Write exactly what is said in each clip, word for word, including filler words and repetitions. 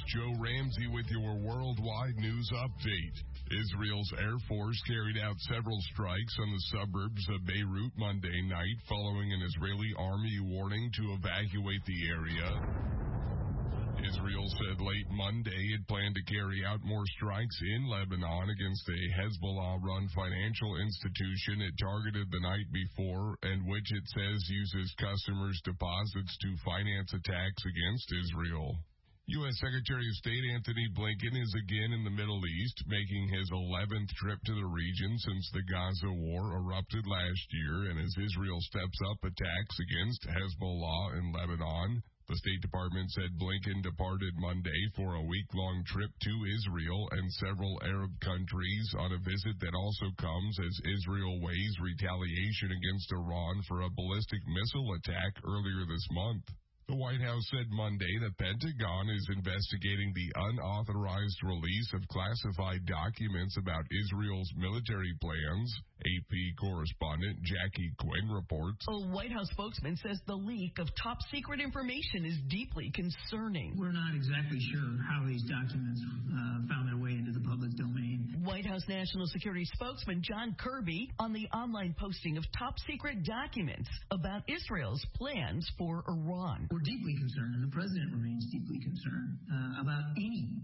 Joe Ramsey with your worldwide news update. Israel's Air Force carried out several strikes on the suburbs of Beirut Monday night following an Israeli army warning to evacuate the area. Israel said late Monday it planned to carry out more strikes in Lebanon against a Hezbollah-run financial institution it targeted the night before and which it says uses customers' deposits to finance attacks against Israel. U S. Secretary of State Antony Blinken is again in the Middle East, making his eleventh trip to the region since the Gaza war erupted last year, and as Israel steps up attacks against Hezbollah in Lebanon. The State Department said Blinken departed Monday for a week-long trip to Israel and several Arab countries on a visit that also comes as Israel weighs retaliation against Iran for a ballistic missile attack earlier this month. The White House said Monday the Pentagon is investigating the unauthorized release of classified documents about Israel's military plans. A P correspondent Jackie Quinn reports. A White House spokesman says the leak of top-secret information is deeply concerning. We're not exactly sure how these documents uh, found their way into the public domain. White House National Security spokesman John Kirby on the online posting of top-secret documents about Israel's plans for Iran. We're deeply concerned, and the president remains deeply concerned uh, about any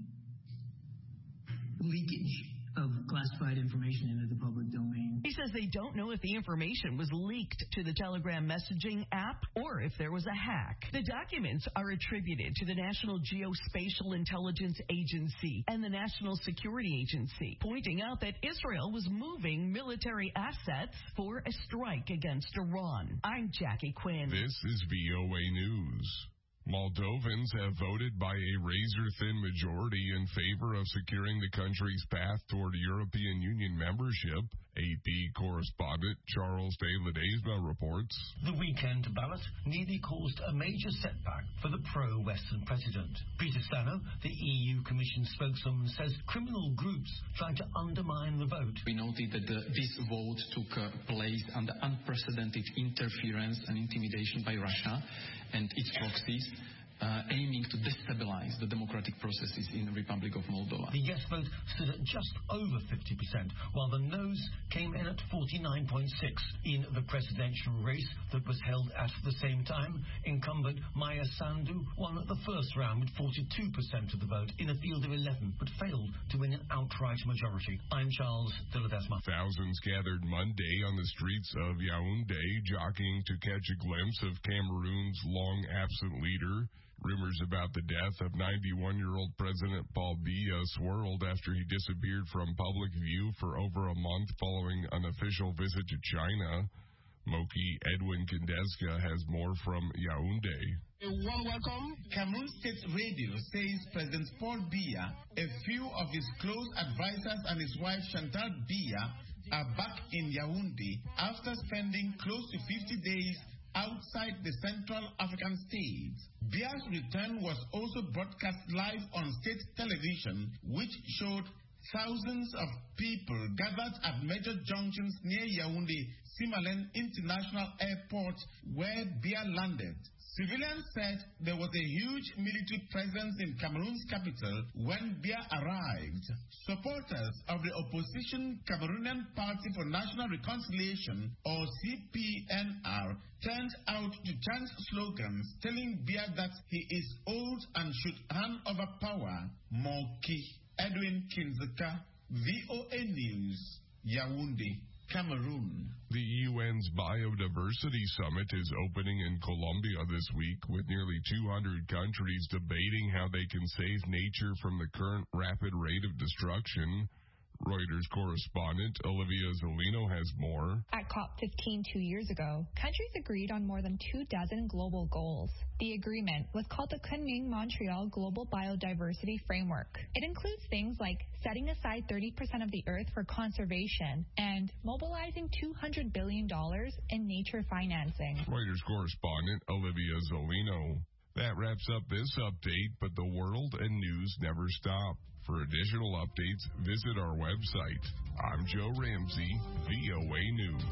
leakage of classified information into the public domain. He says they don't know if the information was leaked to the Telegram messaging app or if there was a hack. The documents are attributed to the National Geospatial Intelligence Agency and the National Security Agency, pointing out that Israel was moving military assets for a strike against Iran. I'm Jackie Quinn. This is V O A News. Moldovans have voted by a razor-thin majority in favor of securing the country's path toward European Union membership. A P correspondent Charles de Ledesma reports. The weekend ballot nearly caused a major setback for the pro-Western president. Peter Stano, the E U Commission spokesman, says criminal groups tried to undermine the vote. We noted that the, this vote took uh, place under unprecedented interference and intimidation by Russia and its proxies, uh, aiming to destabilize the democratic processes in the Republic of Moldova. The yes vote stood at just over fifty percent, while the no's came in at forty-nine point six. In the presidential race that was held at the same time, incumbent Maya Sandu won the first round with forty-two percent of the vote in a field of eleven, but failed to win an outright majority. I'm Charles de Ledesma. Thousands gathered Monday on the streets of Yaoundé, jockeying to catch a glimpse of Cameroon's long-absent leader. Rumors about the death of ninety-one-year-old President Paul Biya swirled after he disappeared from public view for over a month following an official visit to China. Moki Edwin Kindeska has more from Yaoundé. A warm welcome. Cameroon State Radio says President Paul Biya, a few of his close advisors and his wife Chantal Biya are back in Yaoundé after spending close to fifty days outside the Central African states. Biya's return was also broadcast live on state television, which showed thousands of people gathered at major junctions near Yaoundé Simalen International Airport, where Biya landed. Civilians said there was a huge military presence in Cameroon's capital when Biya arrived. Supporters of the opposition Cameroonian Party for National Reconciliation, or C P N R, turned out to chant slogans telling Biya that he is old and should hand over power. Moki Edwin Kinzeka, V O A News, Yaoundé, Cameroon. The U N's Biodiversity Summit is opening in Colombia this week, with nearly two hundred countries debating how they can save nature from the current rapid rate of destruction. Reuters correspondent Olivia Zolino has more. At COP fifteen two years ago, countries agreed on more than two dozen global goals. The agreement was called the Kunming-Montreal Global Biodiversity Framework. It includes things like setting aside thirty percent of the earth for conservation and mobilizing two hundred billion dollars in nature financing. Reuters correspondent Olivia Zolino. That wraps up this update, but the world and news never stop. For additional updates, visit our website. I'm Joe Ramsey, V O A News.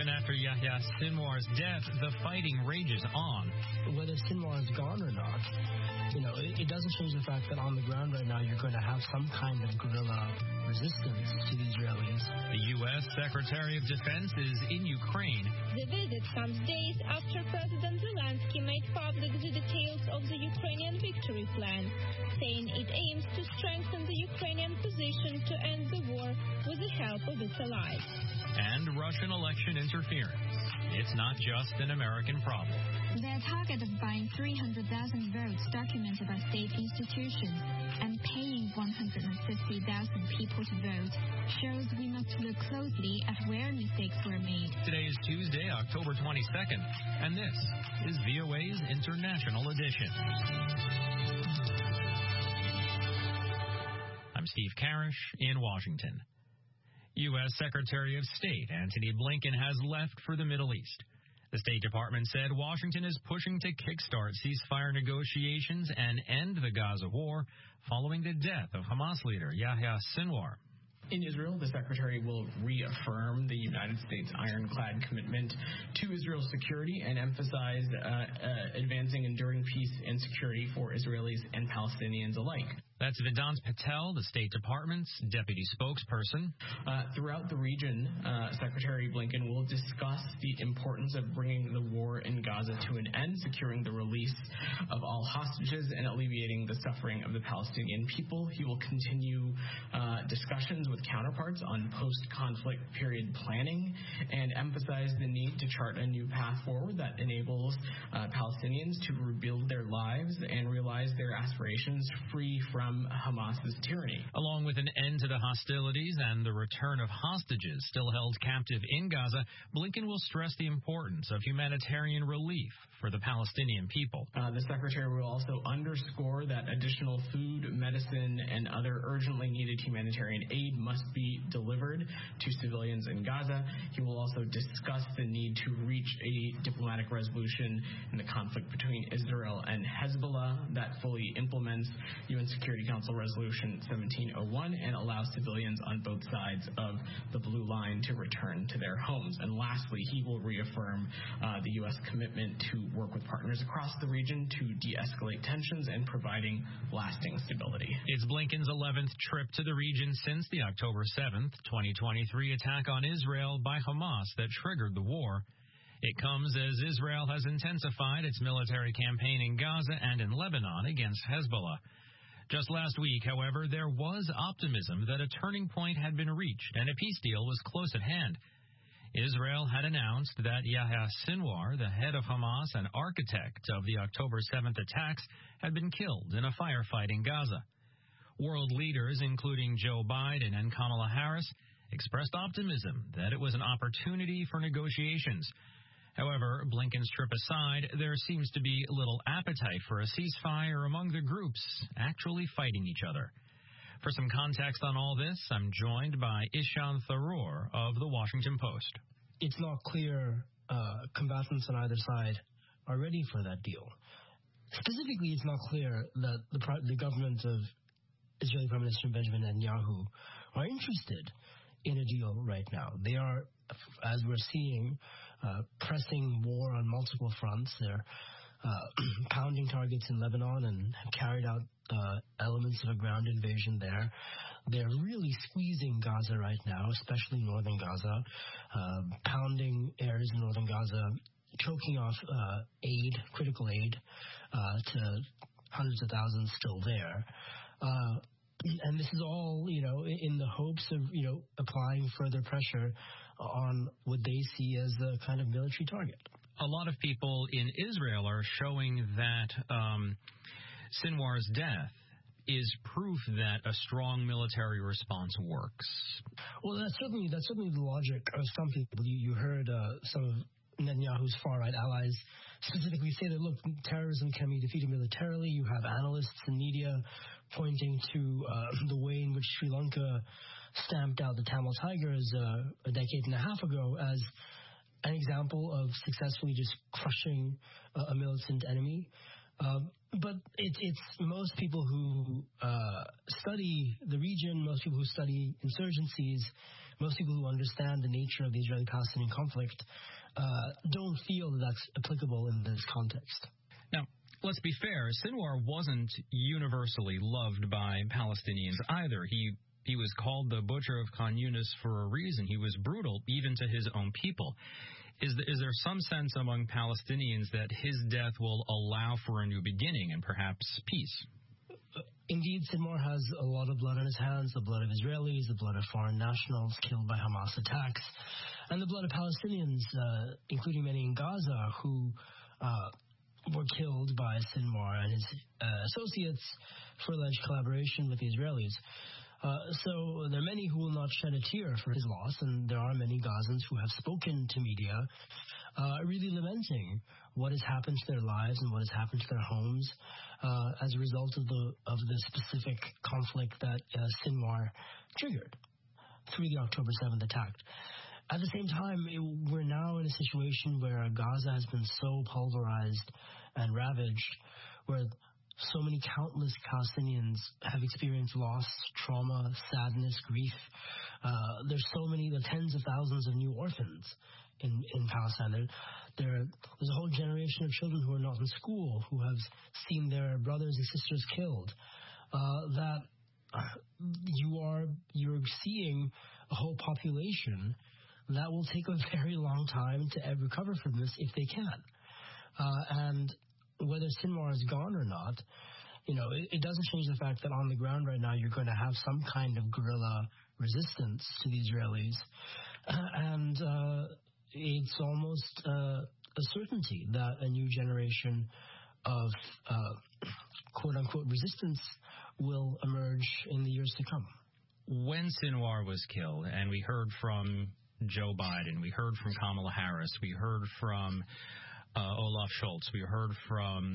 Even after Yahya Sinwar's death, the fighting rages on. Whether Sinwar is gone or not, you know, it, it doesn't change the fact that on the ground right now you're going to have some kind of guerrilla resistance to the Israelis. The U S Secretary of Defense is in Ukraine. The visit comes days after President Zelensky made public the details of the Ukrainian victory plan, saying it aims to strengthen the Ukrainian position to end the war with the help of its allies. And Russian election interference. It's not just an American problem. Their target of buying three hundred thousand votes documented by state institutions and paying one hundred fifty thousand people to vote shows we must look closely at where mistakes were made. Today is Tuesday, October twenty-second, and this is V O A's International Edition. I'm Steve Karish in Washington. U S Secretary of State Antony Blinken has left for the Middle East. The State Department said Washington is pushing to kickstart ceasefire negotiations and end the Gaza war following the death of Hamas leader Yahya Sinwar. In Israel, the Secretary will reaffirm the United States ironclad commitment to Israel's security and emphasize uh, uh, advancing enduring peace and security for Israelis and Palestinians alike. That's Vedant Patel, the State Department's deputy spokesperson. Uh, throughout the region, uh, Secretary Blinken will discuss the importance of bringing the war in Gaza to an end, securing the release of all hostages, and alleviating the suffering of the Palestinian people. He will continue uh, discussions with counterparts on post-conflict period planning and emphasize the need to chart a new path forward that enables uh, Palestinians to rebuild their lives and realize their aspirations free from Hamas's tyranny. Along with an end to the hostilities and the return of hostages still held captive in Gaza, Blinken will stress the importance of humanitarian relief for the Palestinian people. Uh, the Secretary will also underscore that additional food, medicine, and other urgently needed humanitarian aid must be delivered to civilians in Gaza. He will also discuss the need to reach a diplomatic resolution in the conflict between Israel and Hezbollah that fully implements U N Security Council Resolution seventeen oh one and allows civilians on both sides of the blue line to return to their homes. And lastly, he will reaffirm uh, the U S commitment to work with partners across the region to de-escalate tensions and providing lasting stability. It's Blinken's eleventh trip to the region since the October seventh, twenty twenty-three attack on Israel by Hamas that triggered the war. It comes as Israel has intensified its military campaign in Gaza and in Lebanon against Hezbollah. Just last week, however, there was optimism that a turning point had been reached and a peace deal was close at hand. Israel had announced that Yahya Sinwar, the head of Hamas and architect of the October seventh attacks, had been killed in a firefight in Gaza. World leaders, including Joe Biden and Kamala Harris, expressed optimism that it was an opportunity for negotiations. However, Blinken's trip aside, there seems to be little appetite for a ceasefire among the groups actually fighting each other. For some context on all this, I'm joined by Ishan Tharoor of The Washington Post. It's not clear uh, combatants on either side are ready for that deal. Specifically, it's not clear that the, the government of Israeli Prime Minister Benjamin Netanyahu are interested in a deal right now. They are, as we're seeing, uh, pressing war on multiple fronts. They're uh, pounding targets in Lebanon and have carried out uh, elements of a ground invasion there. They're really squeezing Gaza right now, especially northern Gaza, uh, pounding areas in northern Gaza, choking off uh, aid, critical aid, uh, to hundreds of thousands still there. Uh, and this is all, you know, in the hopes of, you know, applying further pressure on what they see as the kind of military target. A lot of people in Israel are showing that um, Sinwar's death is proof that a strong military response works. Well, that's certainly that's certainly the logic of some people. You, you heard uh, some of Netanyahu's far-right allies specifically say that, look, terrorism can be defeated militarily. You have analysts and media pointing to uh, the way in which Sri Lanka stamped out the Tamil Tigers uh, a decade and a half ago as an example of successfully just crushing uh, a militant enemy. Um, but it, it's most people who uh, study the region, most people who study insurgencies, most people who understand the nature of the Israeli-Palestinian conflict uh, don't feel that that's applicable in this context. Now, let's be fair, Sinwar wasn't universally loved by Palestinians either. He he was called the Butcher of Khan Yunis for a reason. He was brutal, even to his own people. Is, is there some sense among Palestinians that his death will allow for a new beginning and perhaps peace? Indeed, Sinwar has a lot of blood on his hands, the blood of Israelis, the blood of foreign nationals killed by Hamas attacks, and the blood of Palestinians, uh, including many in Gaza, who uh, were killed by Sinwar and his uh, associates for alleged collaboration with the Israelis. Uh, so there are many who will not shed a tear for his loss, and there are many Gazans who have spoken to media uh, really lamenting what has happened to their lives and what has happened to their homes uh, as a result of the of the specific conflict that uh, Sinwar triggered through the October seventh attack. At the same time, it, we're now in a situation where Gaza has been so pulverized and ravaged, where so many countless Palestinians have experienced loss, trauma, sadness, grief. Uh, there's so many, there are tens of thousands of new orphans in, in Palestine. There, there, there's a whole generation of children who are not in school, who have seen their brothers and sisters killed. Uh, that you are, you're seeing a whole population that will take a very long time to recover from this if they can. Uh, and whether Sinwar is gone or not, you know, it, it doesn't change the fact that on the ground right now you're going to have some kind of guerrilla resistance to the Israelis. Uh, and uh, it's almost uh, a certainty that a new generation of uh, quote-unquote resistance will emerge in the years to come. When Sinwar was killed, and we heard from Joe Biden, we heard from Kamala Harris, we heard from Uh, Olaf Scholz, we heard from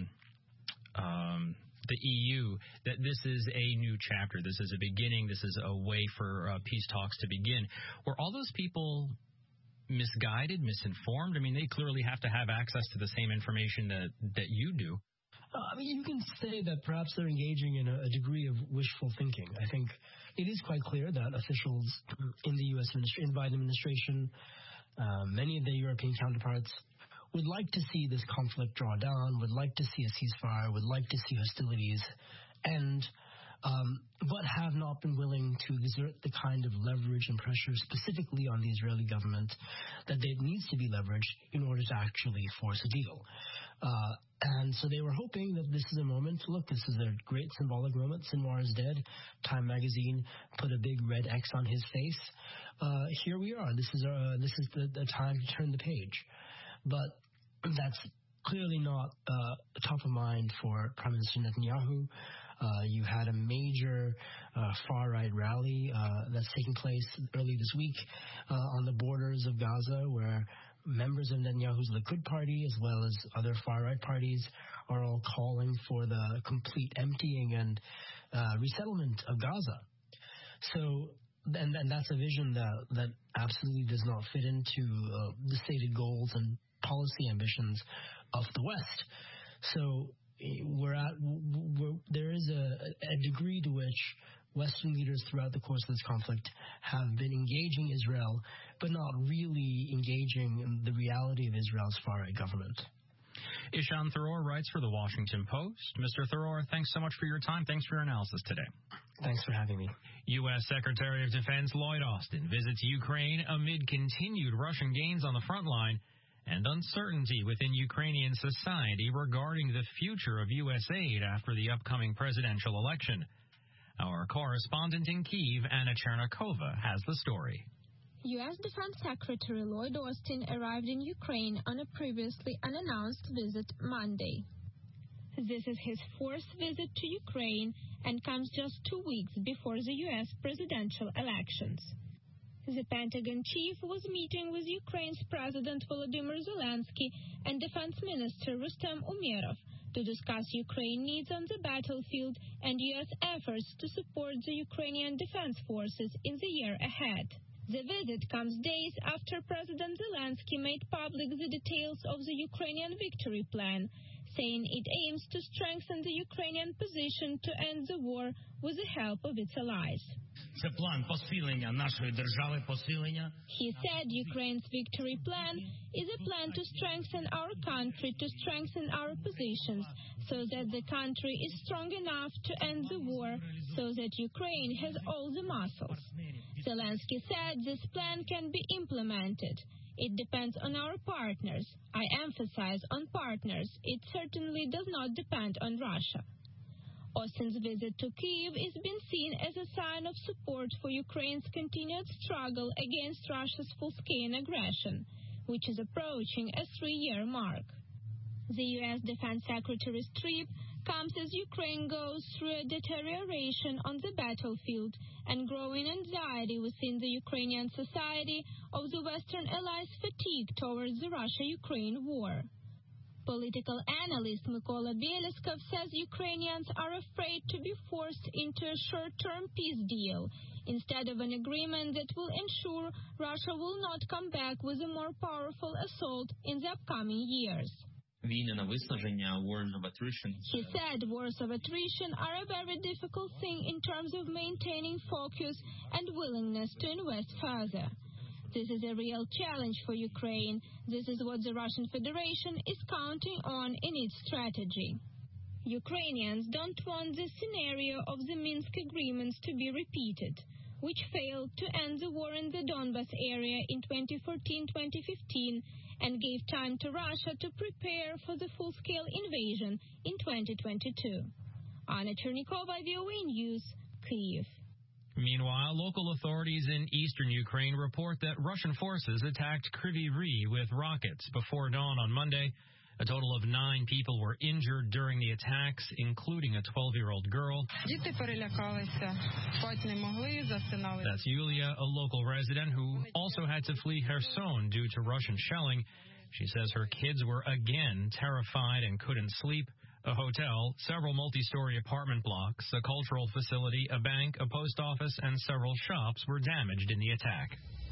um, the E U that this is a new chapter, this is a beginning, this is a way for uh, peace talks to begin. Were all those people misguided, misinformed? I mean, they clearly have to have access to the same information that, that you do. Uh, I mean, you can say that perhaps they're engaging in a, a degree of wishful thinking. I think it is quite clear that officials in the U S administration, in the Biden administration, uh, many of their European counterparts would like to see this conflict draw down, would like to see a ceasefire, would like to see hostilities end, um, but have not been willing to exert the kind of leverage and pressure specifically on the Israeli government that it needs to be leveraged in order to actually force a deal. Uh, and so they were hoping that this is a moment to look, this is a great symbolic moment. Sinwar is dead. Time magazine put a big red X on his face. Uh, here we are. This is, uh, this is the, the time to turn the page. But that's clearly not uh, top of mind for Prime Minister Netanyahu. Uh, you had a major uh, far-right rally uh, that's taking place early this week uh, on the borders of Gaza, where members of Netanyahu's Likud party, as well as other far-right parties, are all calling for the complete emptying and uh, resettlement of Gaza. So, and, and that's a vision that, that absolutely does not fit into uh, the stated goals and policy ambitions of the West. So we're at, we're, there is a, a degree to which Western leaders throughout the course of this conflict have been engaging Israel, but not really engaging in the reality of Israel's far-right government. Ishan Tharoor writes for The Washington Post. Mister Tharoor, thanks so much for your time. Thanks for your analysis today. Thanks for having me. U S. Secretary of Defense Lloyd Austin visits Ukraine amid continued Russian gains on the front line and uncertainty within Ukrainian society regarding the future of U S aid after the upcoming presidential election. Our correspondent in Kyiv, Anna Chernikova, has the story. U S. Defense Secretary Lloyd Austin arrived in Ukraine on a previously unannounced visit Monday. This is his fourth visit to Ukraine and comes just two weeks before the U S presidential elections. The Pentagon chief was meeting with Ukraine's President Volodymyr Zelensky and Defense Minister Rustem Umerov to discuss Ukraine needs on the battlefield and U S efforts to support the Ukrainian defense forces in the year ahead. The visit comes days after President Zelensky made public the details of the Ukrainian victory plan, saying it aims to strengthen the Ukrainian position to end the war with the help of its allies. Це план посилення нашої держави, посилення. He said Ukraine's victory plan is a plan to strengthen our country, to strengthen our positions, so that the country is strong enough to end the war, so that Ukraine has all the muscles. Zelensky said this plan can be implemented. It depends on our partners. I emphasize on partners. It certainly does not depend on Russia. Austin's visit to Kyiv is being seen as a sign of support for Ukraine's continued struggle against Russia's full-scale aggression, which is approaching a three-year mark. The U S Defense Secretary's trip comes as Ukraine goes through a deterioration on the battlefield and growing anxiety within the Ukrainian society of the Western allies' fatigue towards the Russia-Ukraine war. Political analyst Mykola Beleskov says Ukrainians are afraid to be forced into a short-term peace deal instead of an agreement that will ensure Russia will not come back with a more powerful assault in the upcoming years. Війни на виснаження, wars of attrition. He said wars of attrition are a very difficult thing in terms of maintaining focus and willingness to invest further. This is a real challenge for Ukraine. This is what the Russian Federation is counting on in its strategy. Ukrainians don't want the scenario of the Minsk agreements to be repeated, which failed to end the war in the Donbas area in twenty fourteen twenty fifteen and gave time to Russia to prepare for the full-scale invasion in twenty twenty-two. Anna Chernikova, V O A News, Kyiv. Meanwhile, local authorities in eastern Ukraine report that Russian forces attacked Kryvyi Rih with rockets before dawn on Monday. A total of nine people were injured during the attacks, including a twelve-year-old girl. That's Yulia, a local resident who also had to flee Kherson due to Russian shelling. She says her kids were again terrified and couldn't sleep. A hotel, several multi-story apartment blocks, a cultural facility, a bank, a post office, and several shops were damaged in the attack.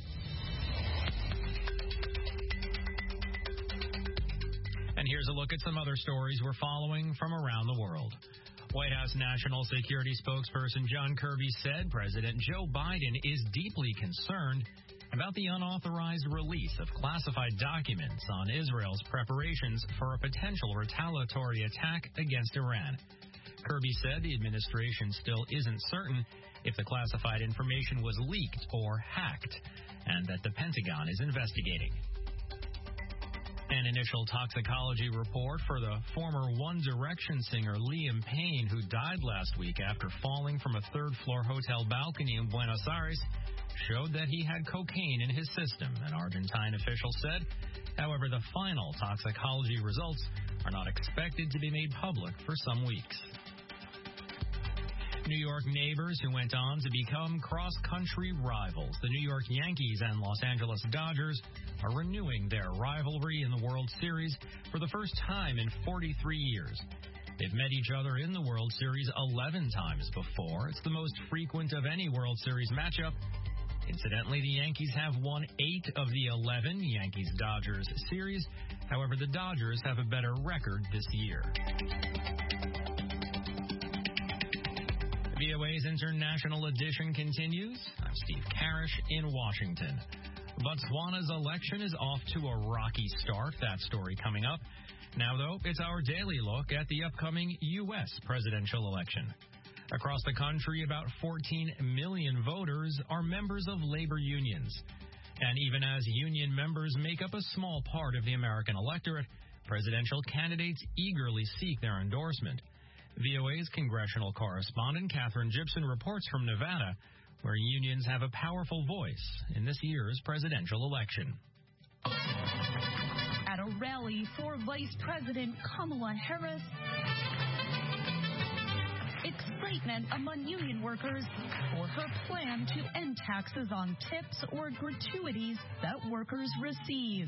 And here's a look at some other stories we're following from around the world. White House National Security spokesperson John Kirby said President Joe Biden is deeply concerned about the unauthorized release of classified documents on Israel's preparations for a potential retaliatory attack against Iran. Kirby said the administration still isn't certain if the classified information was leaked or hacked, and that the Pentagon is investigating. An initial toxicology report for the former One Direction singer Liam Payne, who died last week after falling from a third-floor hotel balcony in Buenos Aires, showed that he had cocaine in his system, an Argentine official said. However, the final toxicology results are not expected to be made public for some weeks. New York neighbors who went on to become cross-country rivals. The New York Yankees and Los Angeles Dodgers are renewing their rivalry in the World Series for the first time in forty-three years. They've met each other in the World Series eleven times before. It's the most frequent of any World Series matchup. Incidentally, the Yankees have won eight of the eleven Yankees-Dodgers series. However, the Dodgers have a better record this year. V O A's International Edition continues. I'm Steve Karish in Washington. Botswana's election is off to a rocky start. That story coming up. Now, though, it's our daily look at the upcoming U S presidential election. Across the country, about fourteen million voters are members of labor unions. And even as union members make up a small part of the American electorate, presidential candidates eagerly seek their endorsement. V O A's congressional correspondent Catherine Gibson reports from Nevada, where unions have a powerful voice in this year's presidential election. At a rally for Vice President Kamala Harris, excitement among union workers for her plan to end taxes on tips or gratuities that workers receive.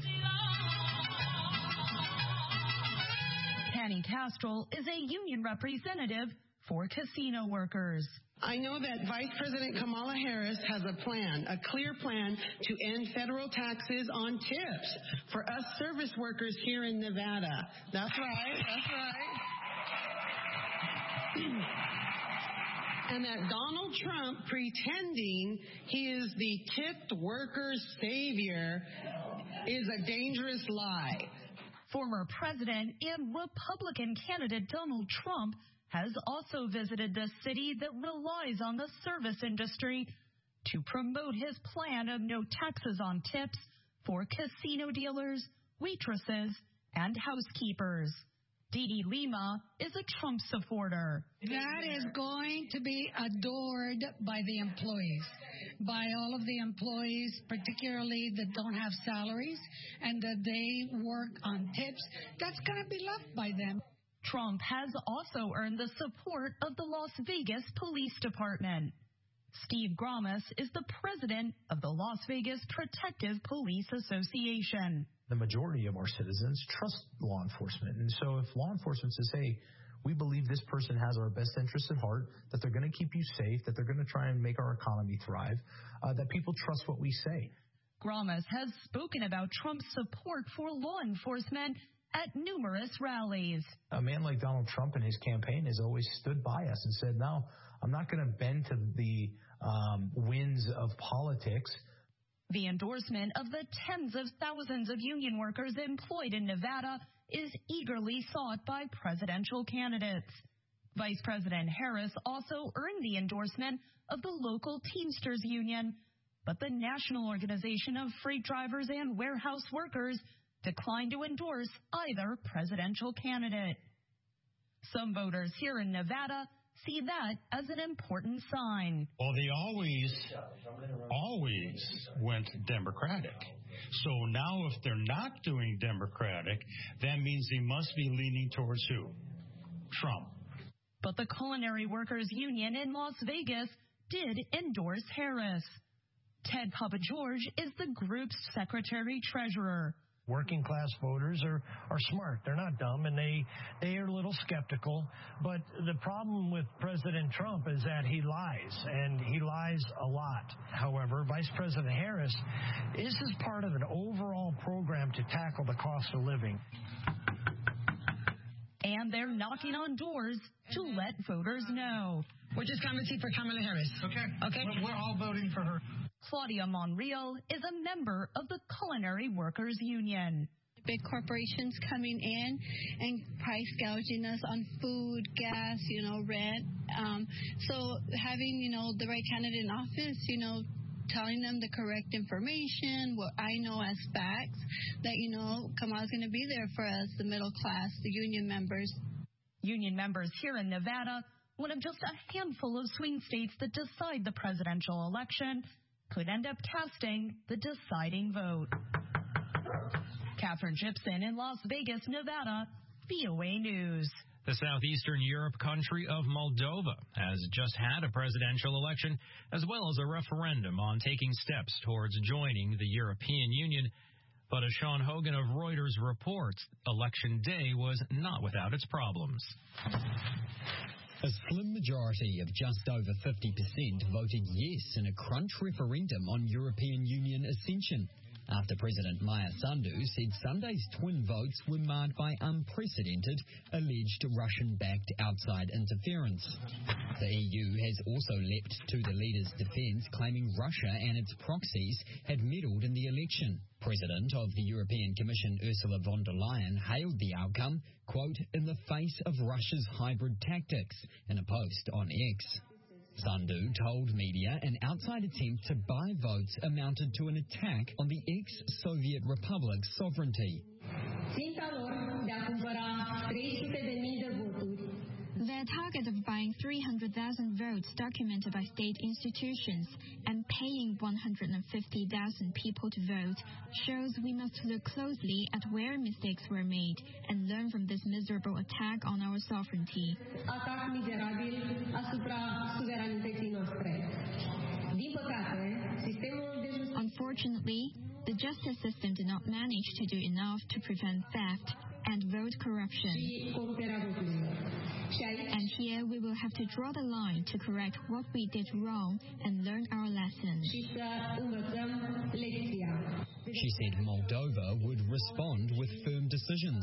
Penny Castrol is a union representative for casino workers. I know that Vice President Kamala Harris has a plan, a clear plan to end federal taxes on tips for us service workers here in Nevada. That's right, that's right. And that Donald Trump, pretending he is the tipped workers' savior, is a dangerous lie. Former President and Republican candidate Donald Trump has also visited the city that relies on the service industry to promote his plan of no taxes on tips for casino dealers, waitresses, and housekeepers. Dee Dee Lima is a Trump supporter. That is going to be adored by the employees, by all of the employees, particularly that don't have salaries and that they work on tips. That's going to be loved by them. Trump has also earned the support of the Las Vegas Police Department. Steve Gromas is the president of the Las Vegas Protective Police Association. The majority of our citizens trust law enforcement. And so if law enforcement says, hey, we believe this person has our best interests at heart, that they're going to keep you safe, that they're going to try and make our economy thrive, uh, that people trust what we say. Gromas has spoken about Trump's support for law enforcement at numerous rallies. A man like Donald Trump and his campaign has always stood by us and said, no, I'm not going to bend to the um, winds of politics. The endorsement of the tens of thousands of union workers employed in Nevada is eagerly sought by presidential candidates. Vice President Harris also earned the endorsement of the local Teamsters Union, but the National Organization of Freight Drivers and Warehouse Workers declined to endorse either presidential candidate. Some voters here in Nevada see that as an important sign. Well, they always, always went Democratic. So now if they're not doing Democratic, that means they must be leaning towards who? Trump. But the Culinary Workers Union in Las Vegas did endorse Harris. Ted Papageorge is the group's secretary-treasurer. Working class voters are, are smart. They're not dumb, and they, they are a little skeptical. But the problem with President Trump is that he lies, and he lies a lot. However, Vice President Harris, this is part of an overall program to tackle the cost of living. And they're knocking on doors to let voters know. We're just coming to see for Kamala Harris. Okay. Okay. We're all voting for her. Claudia Monreal is a member of the Culinary Workers Union. Big corporations coming in and price gouging us on food, gas, you know, rent. Um, so having, you know, the right candidate in office, you know, telling them the correct information, what I know as facts, that, you know, Kamala's going to be there for us, the middle class, the union members. Union members here in Nevada, one of just a handful of swing states that decide the presidential election, could end up casting the deciding vote. Catherine Gibson in Las Vegas, Nevada, V O A News. The southeastern Europe country of Moldova has just had a presidential election as well as a referendum on taking steps towards joining the European Union. But as Sean Hogan of Reuters reports, Election Day was not without its problems. A slim majority of just over fifty percent voted yes in a crunch referendum on European Union ascension, after President Maya Sandu said Sunday's twin votes were marred by unprecedented, alleged Russian-backed outside interference. The E U has also leapt to the leader's defense, claiming Russia and its proxies had meddled in the election. President of the European Commission Ursula von der Leyen hailed the outcome, quote, in the face of Russia's hybrid tactics, in a post on X. Sandu told media an outside attempt to buy votes amounted to an attack on the ex-Soviet republic's sovereignty. Their target of buying three hundred thousand votes documented by state institutions and paying one hundred fifty thousand people to vote shows we must look closely at where mistakes were made and learn from this miserable attack on our sovereignty. Unfortunately, the justice system did not manage to do enough to prevent theft, and vote corruption. And here we will have to draw the line to correct what we did wrong and learn our lesson. She said Moldova would respond with firm decisions.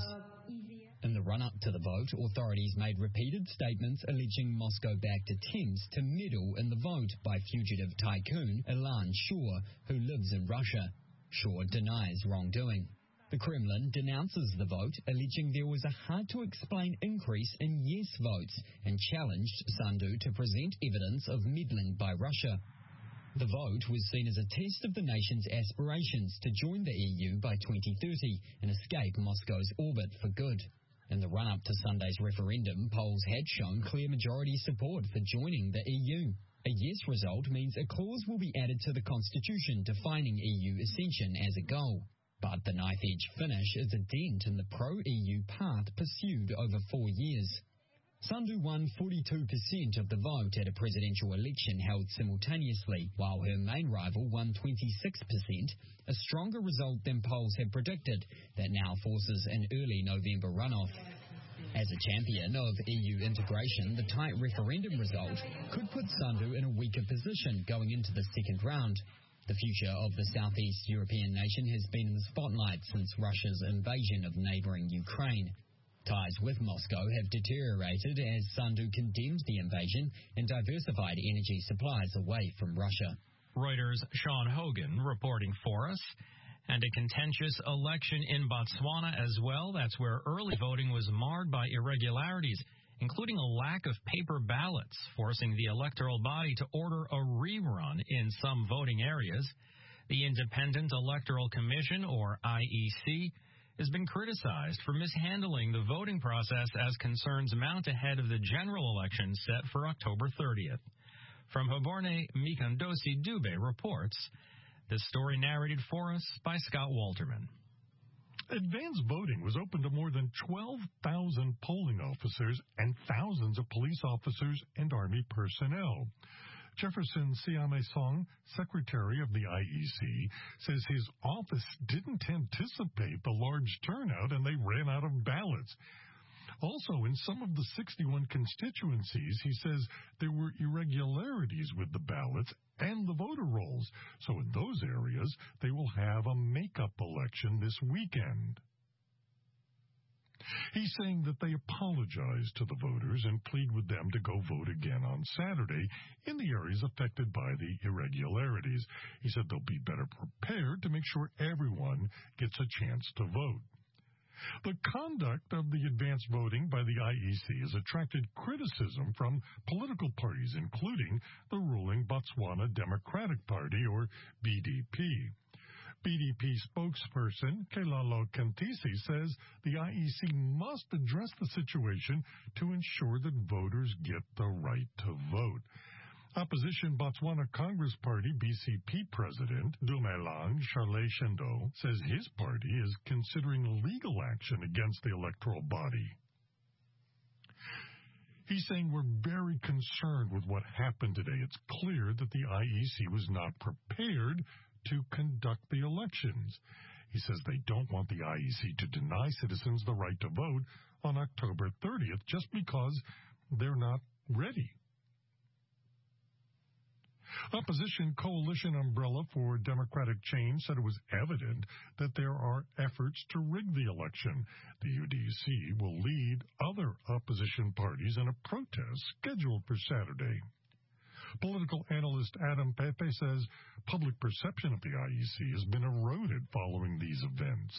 In the run-up to the vote, authorities made repeated statements alleging Moscow-backed attempts to meddle in the vote by fugitive tycoon Ilan Shor, who lives in Russia. Shor denies wrongdoing. The Kremlin denounces the vote, alleging there was a hard-to-explain increase in yes votes, and challenged Sandu to present evidence of meddling by Russia. The vote was seen as a test of the nation's aspirations to join the E U by twenty thirty and escape Moscow's orbit for good. In the run-up to Sunday's referendum, polls had shown clear majority support for joining the E U. A yes result means a clause will be added to the constitution defining E U accession as a goal. But the knife-edge finish is a dent in the pro-E U path pursued over four years. Sandu won forty-two percent of the vote at a presidential election held simultaneously, while her main rival won twenty-six percent, a stronger result than polls had predicted that now forces an early November runoff. As a champion of E U integration, the tight referendum result could put Sandu in a weaker position going into the second round. The future of the Southeast European nation has been in the spotlight since Russia's invasion of neighboring Ukraine. Ties with Moscow have deteriorated as Sandu condemned the invasion and diversified energy supplies away from Russia. Reuters' Sean Hogan reporting for us. And a contentious election in Botswana as well. That's where early voting was marred by irregularities, including a lack of paper ballots, forcing the electoral body to order a rerun in some voting areas. The Independent Electoral Commission, or I E C, has been criticized for mishandling the voting process as concerns mount ahead of the general election set for October thirtieth. From Hoborne, Mikandosi Dube reports. This story narrated for us by Scott Walterman. Advanced voting was open to more than twelve thousand polling officers and thousands of police officers and Army personnel. Jefferson Siame-Song, secretary of the I E C, says his office didn't anticipate the large turnout and they ran out of ballots. Also, in some of the sixty-one constituencies, he says there were irregularities with the ballots and the voter rolls. So in those areas, they will have a makeup election this weekend. He's saying that they apologize to the voters and plead with them to go vote again on Saturday in the areas affected by the irregularities. He said they'll be better prepared to make sure everyone gets a chance to vote. The conduct of the advanced voting by the I E C has attracted criticism from political parties, including the ruling Botswana Democratic Party, or B D P. B D P spokesperson Kelalo Kantisi says the I E C must address the situation to ensure that voters get the right to vote. Opposition Botswana Congress Party B C P President Dumelang Charles Shendo says his party is considering legal action against the electoral body. He's saying we're very concerned with what happened today. It's clear that the I E C was not prepared to conduct the elections. He says they don't want the I E C to deny citizens the right to vote on October thirtieth just because they're not ready. Opposition Coalition Umbrella for Democratic Change said it was evident that there are efforts to rig the election. The U D C will lead other opposition parties in a protest scheduled for Saturday. Political analyst Adam Pepe says public perception of the I E C has been eroded following these events.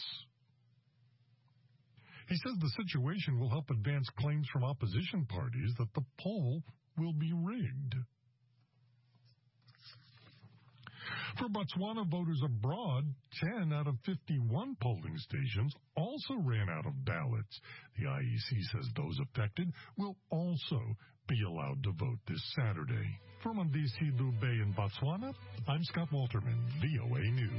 He says the situation will help advance claims from opposition parties that the poll will be rigged. For Botswana voters abroad, ten out of fifty-one polling stations also ran out of ballots. The I E C says those affected will also be allowed to vote this Saturday. From Andisi Bay in Botswana, I'm Scott Walterman, V O A News.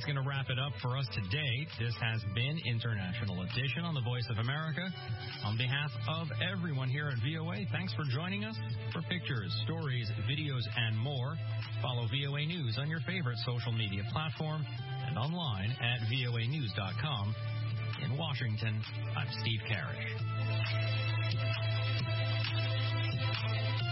that's going to wrap it up for us today. This has been International Edition on the Voice of America. On behalf of everyone here at V O A, thanks for joining us. For pictures, stories, videos, and more, follow V O A News on your favorite social media platform and online at V O A news dot com. In Washington, I'm Steve Karish.